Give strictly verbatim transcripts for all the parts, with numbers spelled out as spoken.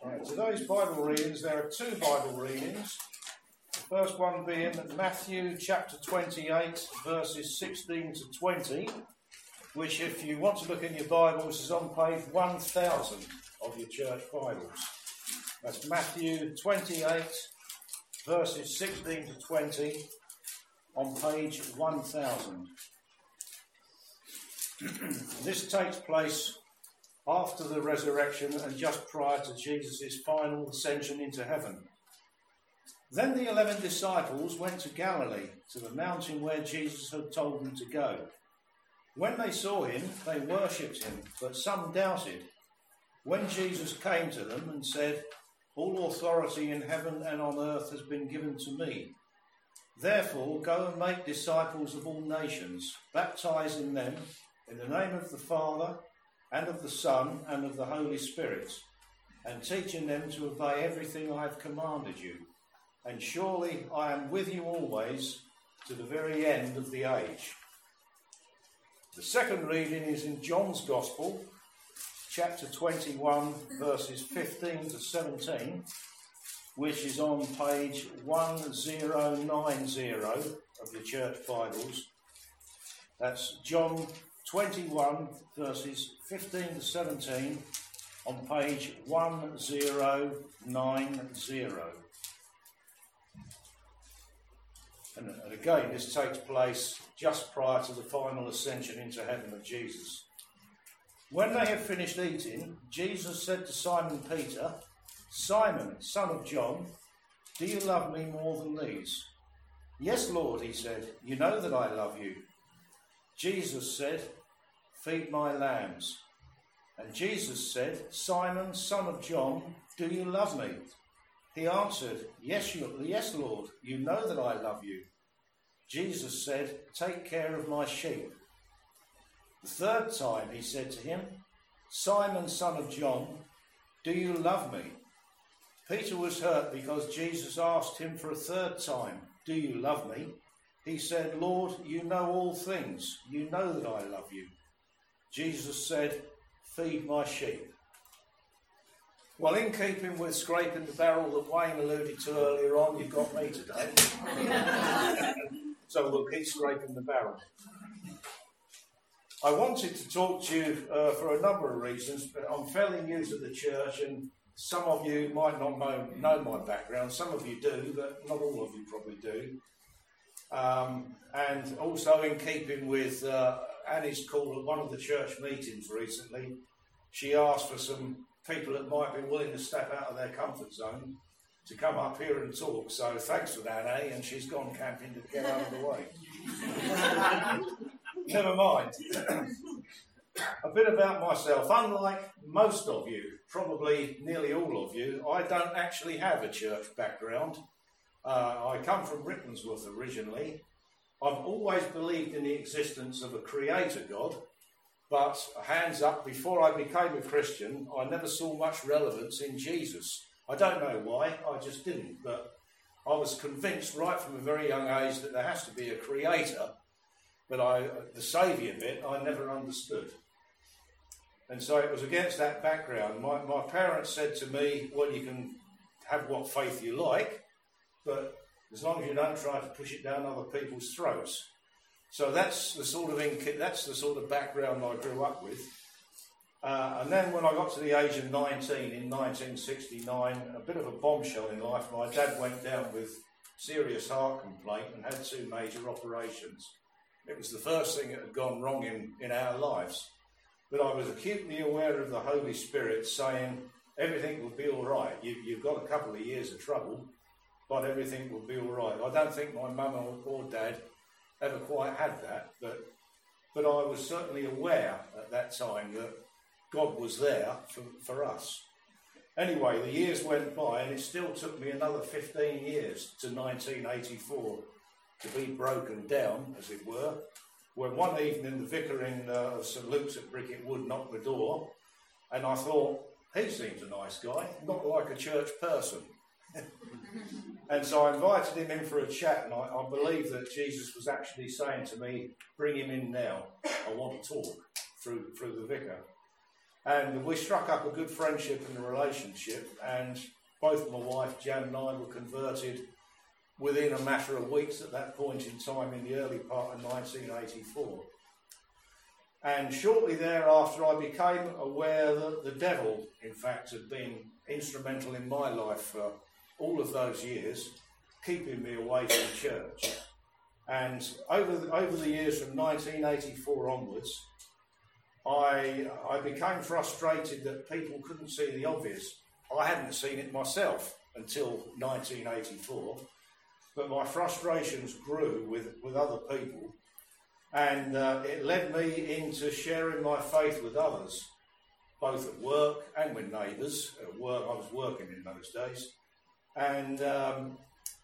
Right, today's Bible readings, there are two Bible readings. The first one being Matthew chapter twenty-eight, verses sixteen to twenty, which, if you want to look in your Bibles, is on page one thousand of your church Bibles. That's Matthew twenty-eight, verses sixteen to twenty, on page one thousand. This takes place after the resurrection and just prior to Jesus' final ascension into heaven. Then the eleven disciples went to Galilee, to the mountain where Jesus had told them to go. When they saw him, they worshipped him, but some doubted. When Jesus came to them and said, "All authority in heaven and on earth has been given to me. Therefore, go and make disciples of all nations, baptizing them in the name of the Father, and of the Son, and of the Holy Spirit, and teaching them to obey everything I have commanded you. And surely I am with you always, to the very end of the age." The second reading is in John's Gospel, chapter twenty-one, verses fifteen to seventeen, which is on page one thousand ninety of your church Bibles. That's John twenty-one, verses fifteen to seventeen, on page one thousand ninety. And, and again, this takes place just prior to the final ascension into heaven of Jesus. When they had finished eating, Jesus said to Simon Peter, "Simon, son of John, do you love me more than these?" "Yes, Lord," he said, "you know that I love you." Jesus said, "Feed my lambs." And Jesus said, "Simon, son of John, do you love me?" He answered, Yes, you, yes, Lord, you know that I love you." Jesus said, "Take care of my sheep." The third time he said to him, "Simon, son of John, do you love me?" Peter was hurt because Jesus asked him for a third time, "Do you love me?" He said, "Lord, you know all things. You know that I love you." Jesus said, "Feed my sheep." Well, in keeping with scraping the barrel that Wayne alluded to earlier on, you've got me today. So we'll keep scraping the barrel. I wanted to talk to you uh, for a number of reasons, but I'm fairly new to the church, and some of you might not know, know my background. Some of you do, but not all of you probably do. Um, and also in keeping with uh, Annie's call at one of the church meetings recently, she asked for some people that might be willing to step out of their comfort zone to come up here and talk. So thanks for that, Annie, and she's gone camping to get out of the way. Never mind. A bit about myself. Unlike most of you, probably nearly all of you, I don't actually have a church background. Uh, I come from Rickmansworth originally. I've always believed in the existence of a creator God, but hands up, before I became a Christian, I never saw much relevance in Jesus. I don't know why, I just didn't, but I was convinced right from a very young age that there has to be a creator, but I, the saviour bit I never understood. And so it was against that background. My, my parents said to me, "Well, you can have what faith you like, but as long as you don't try to push it down other people's throats." So that's the sort of inc- that's the sort of background I grew up with. Uh, and then when I got to the age of nineteen, in nineteen sixty-nine, a bit of a bombshell in life, my dad went down with serious heart complaint and had two major operations. It was the first thing that had gone wrong in, in our lives. But I was acutely aware of the Holy Spirit saying, everything will be all right. You, you've got a couple of years of trouble, but everything will be all right. I don't think my mum or, or dad ever quite had that, but but I was certainly aware at that time that God was there for, for us. Anyway, the years went by, and it still took me another fifteen years to nineteen eighty-four to be broken down, as it were, when one evening the vicar in uh, St Luke's at Bricket Wood knocked the door, and I thought, he seems a nice guy, not like a church person. And so I invited him in for a chat, and I, I believe that Jesus was actually saying to me, "Bring him in now, I want to talk," through, through the vicar. And we struck up a good friendship and a relationship, and both my wife Jan and I were converted within a matter of weeks at that point in time in the early part of nineteen eighty-four. And shortly thereafter I became aware that the devil, in fact, had been instrumental in my life for all of those years, keeping me away from church. And over the, over the years from nineteen eighty-four onwards, I, I became frustrated that people couldn't see the obvious. I hadn't seen it myself until nineteen eighty-four, but my frustrations grew with, with other people, and uh, it led me into sharing my faith with others, both at work and with neighbours. At work, I was working in those days, and um,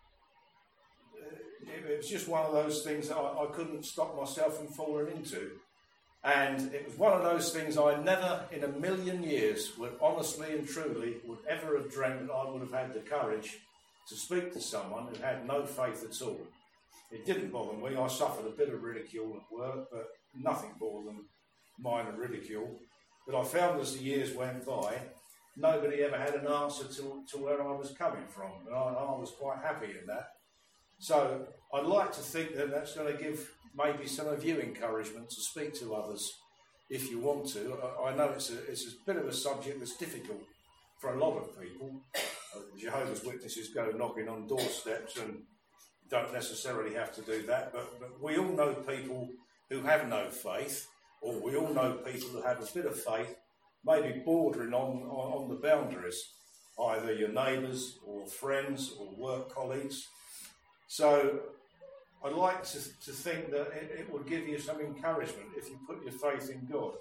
it, it was just one of those things that I, I couldn't stop myself from falling into. And it was one of those things I never in a million years would honestly and truly would ever have dreamt that I would have had the courage to speak to someone who had no faith at all. It didn't bother me. I suffered a bit of ridicule at work, but nothing more than minor ridicule. But I found as the years went by, nobody ever had an answer to, to where I was coming from. And I, I was quite happy in that. So I'd like to think that that's going to give maybe some of you encouragement to speak to others if you want to. I know it's a, it's a bit of a subject that's difficult for a lot of people. Uh, Jehovah's Witnesses go knocking on doorsteps and don't necessarily have to do that, but, but we all know people who have no faith, or we all know people who have a bit of faith, maybe bordering on, on, on the boundaries, either your neighbours or friends or work colleagues. So I'd like to, to think that it, it would give you some encouragement if you put your faith in God.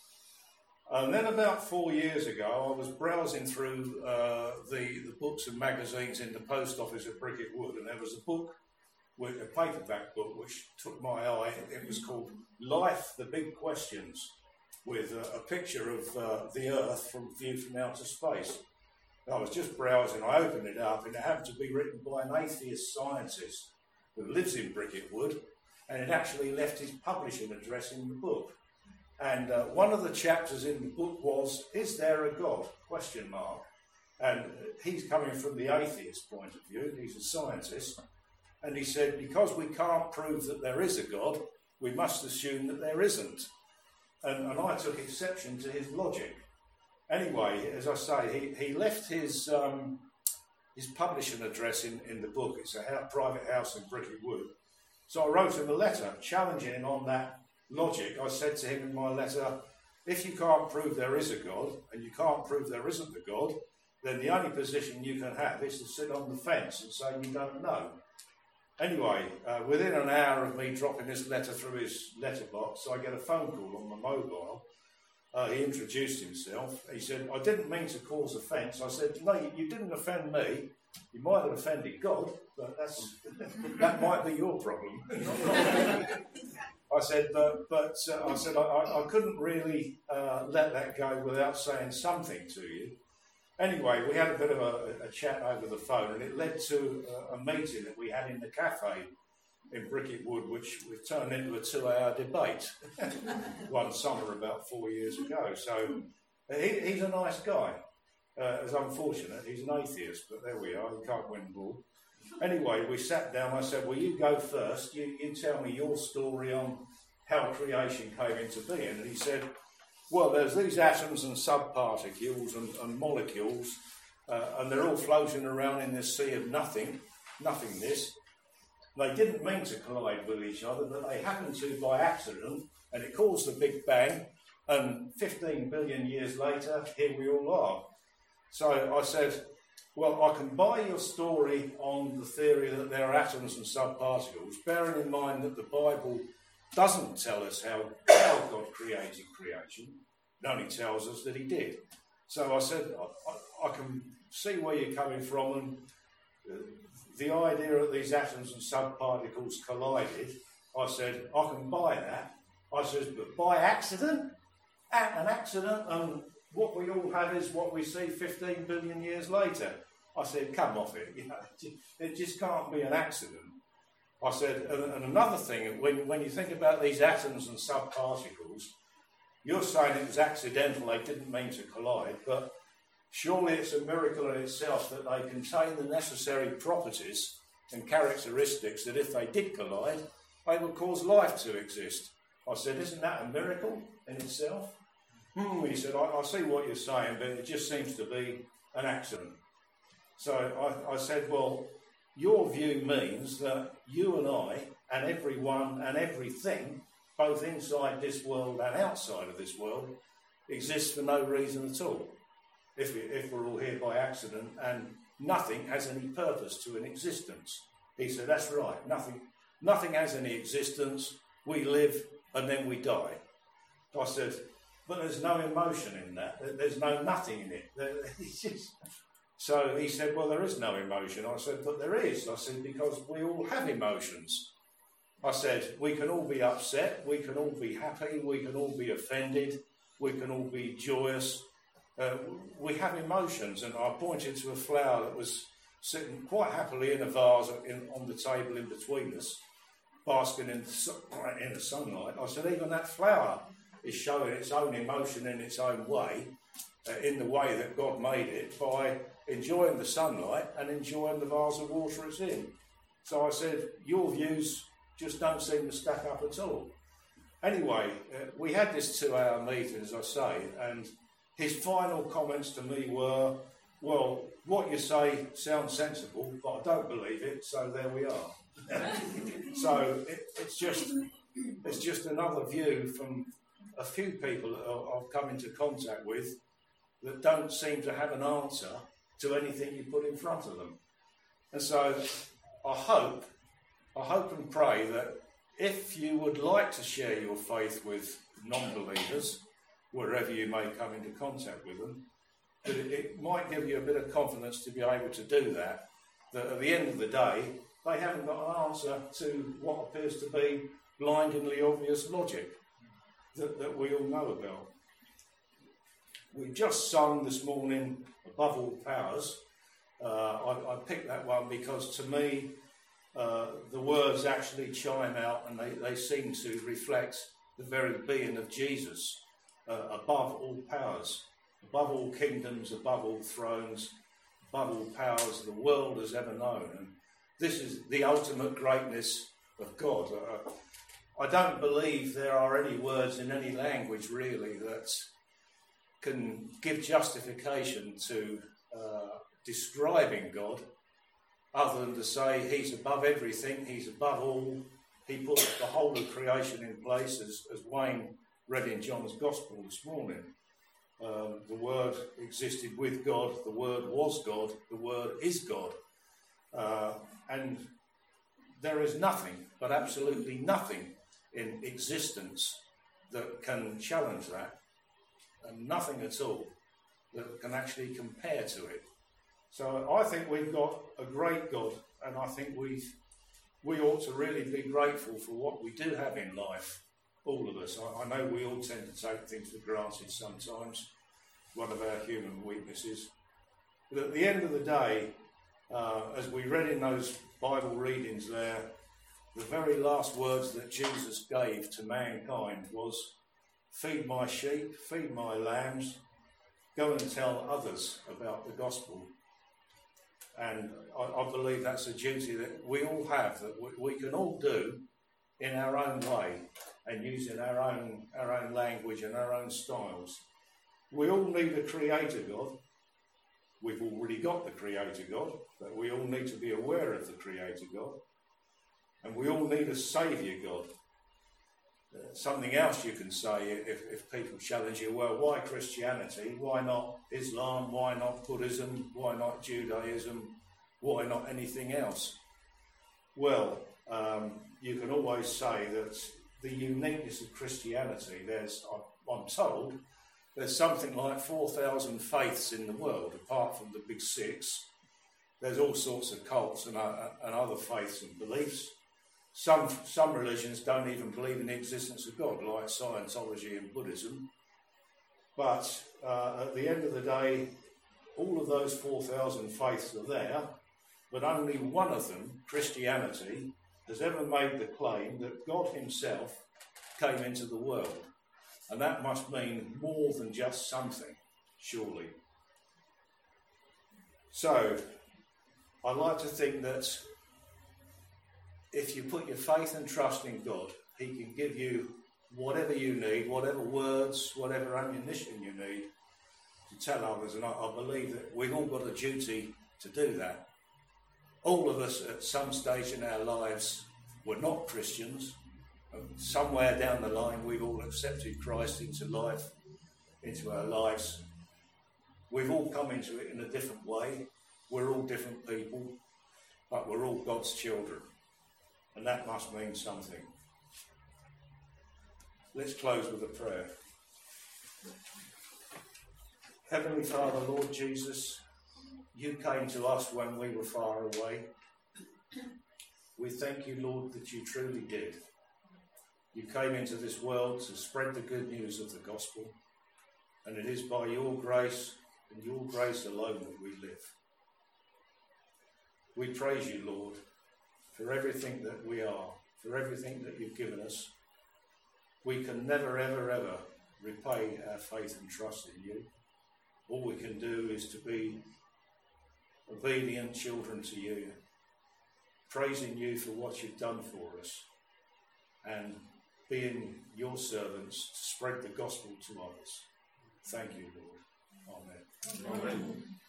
And then about four years ago, I was browsing through uh, the, the books and magazines in the post office at Bricket Wood, and there was a book, with a paperback book, which took my eye. It was called Life, the Big Questions, with a, a picture of uh, the Earth from view from outer space. And I was just browsing, I opened it up, and it happened to be written by an atheist scientist who lives in Bricket Wood, and it actually left his publishing address in the book. And uh, one of the chapters in the book was, is there a God? Question mark. And he's coming from the atheist point of view, he's a scientist, and he said, because we can't prove that there is a God, we must assume that there isn't. And, and I took exception to his logic. Anyway, as I say, he, he left his... Um, his publishing address in, in the book. It's a house, private house in Bricket Wood. So I wrote him a letter challenging him on that logic. I said to him in my letter, if you can't prove there is a God, and you can't prove there isn't a God, then the only position you can have is to sit on the fence and say you don't know. Anyway, uh, within an hour of me dropping this letter through his letterbox, I get a phone call on my mobile. Uh, he introduced himself. He said, I didn't mean to cause offence. I said, no, you, you didn't offend me. You might have offended God, but that's, that might be your problem. I said, but, but uh, I said, I, I couldn't really uh, let that go without saying something to you. Anyway, we had a bit of a, a chat over the phone, and it led to a, a meeting that we had in the cafe in Bricket Wood, which we've turned into a two-hour debate one summer about four years ago. So he, he's a nice guy. Uh, it's unfortunate, he's an atheist, but there we are, he can't win the ball. Anyway, we sat down, I said, well, you go first, you, you tell me your story on how creation came into being. And he said, well, there's these atoms and subparticles and, and molecules, uh, and they're all floating around in this sea of nothing, nothingness. They didn't mean to collide with each other, but they happened to by accident, and it caused the Big Bang, and fifteen billion years later, here we all are. So I said, well, I can buy your story on the theory that there are atoms and subparticles, bearing in mind that the Bible doesn't tell us how, how God created creation. It only tells us that he did. So I said, I, I, I can see where you're coming from, and uh, the idea that these atoms and subparticles collided, I said, I can buy that. I said, but by accident? An accident, and what we all have is what we see fifteen billion years later. I said, come off it. You know, it just can't be an accident. I said, and, and another thing, when, when you think about these atoms and subparticles, you're saying it was accidental, they didn't mean to collide, but surely it's a miracle in itself that they contain the necessary properties and characteristics that if they did collide, they would cause life to exist. I said, isn't that a miracle in itself? Hmm, he said, I, I see what you're saying, but it just seems to be an accident. So I, I said, well, your view means that you and I and everyone and everything, both inside this world and outside of this world, exists for no reason at all. If, we, if we're all here by accident and nothing has any purpose to an existence. He said, that's right, nothing, nothing has any existence, we live and then we die. I said, but there's no emotion in that, there's no nothing in it. It's just... So he said, well, there is no emotion. I said, but there is. I said, because we all have emotions. I said, we can all be upset, we can all be happy, we can all be offended, we can all be joyous. Uh, we have emotions. And I pointed to a flower that was sitting quite happily in a vase in, on the table in between us, basking in the, in the sunlight. I said, even that flower is showing its own emotion in its own way, uh, in the way that God made it, by enjoying the sunlight and enjoying the vase of water it's in. So I said, your views just don't seem to stack up at all. Anyway, uh, we had this two-hour meeting, as I say, and his final comments to me were, well, what you say sounds sensible, but I don't believe it, so there we are. So it, it's just it's just another view from a few people that I've come into contact with that don't seem to have an answer to anything you put in front of them. And so I hope, I hope and pray that if you would like to share your faith with non-believers, wherever you may come into contact with them, that it, it might give you a bit of confidence to be able to do that, that at the end of the day, they haven't got an answer to what appears to be blindingly obvious logic that, that we all know about. We just sung this morning, Above All Powers. Uh, I, I picked that one because to me, uh, the words actually chime out and they, they seem to reflect the very being of Jesus, uh, above all powers, above all kingdoms, above all thrones, above all powers the world has ever known. And this is the ultimate greatness of God. Uh, I don't believe there are any words in any language really that can give justification to uh, describing God other than to say he's above everything, he's above all, he put the whole of creation in place, as, as Wayne read in John's Gospel this morning. Um, the Word existed with God, the Word was God, the Word is God. Uh, and there is nothing, but absolutely nothing in existence that can challenge that. And nothing at all that can actually compare to it. So I think we've got a great God, and I think we we ought to really be grateful for what we do have in life, all of us. I, I know we all tend to take things for granted sometimes, one of our human weaknesses. But at the end of the day, uh, as we read in those Bible readings there, the very last words that Jesus gave to mankind was, feed my sheep, feed my lambs, go and tell others about the gospel. And I, I believe that's a duty that we all have, that we, we can all do in our own way and using our own, our own language and our own styles. We all need a creator God. We've already got the creator God, but we all need to be aware of the creator God. And we all need a saviour God. Uh, something else you can say if, if people challenge you, well, why Christianity? Why not Islam? Why not Buddhism? Why not Judaism? Why not anything else? Well, um, you can always say that the uniqueness of Christianity, there's, I'm told, there's something like four thousand faiths in the world, apart from the big six. There's all sorts of cults and, uh, and other faiths and beliefs. Some some religions don't even believe in the existence of God, like Scientology and Buddhism. But uh, at the end of the day, all of those four thousand faiths are there, but only one of them, Christianity, has ever made the claim that God himself came into the world. And that must mean more than just something, surely. So, I like to think that if you put your faith and trust in God, he can give you whatever you need, whatever words, whatever ammunition you need to tell others. And I, I believe that we've all got a duty to do that. All of us at some stage in our lives were not Christians. Somewhere down the line we've all accepted Christ into life, into our lives. We've all come into it in a different way. We're all different people, but we're all God's children. And that must mean something. Let's close with a prayer. Heavenly Father, Lord Jesus, you came to us when we were far away. We thank you, Lord, that you truly did. You came into this world to spread the good news of the gospel, and it is by your grace and your grace alone that we live. We praise you, Lord, for everything that we are, for everything that you've given us. We can never, ever, ever repay our faith and trust in you. All we can do is to be obedient children to you, praising you for what you've done for us, and being your servants to spread the gospel to others. Thank you, Lord. Amen. Amen. Amen.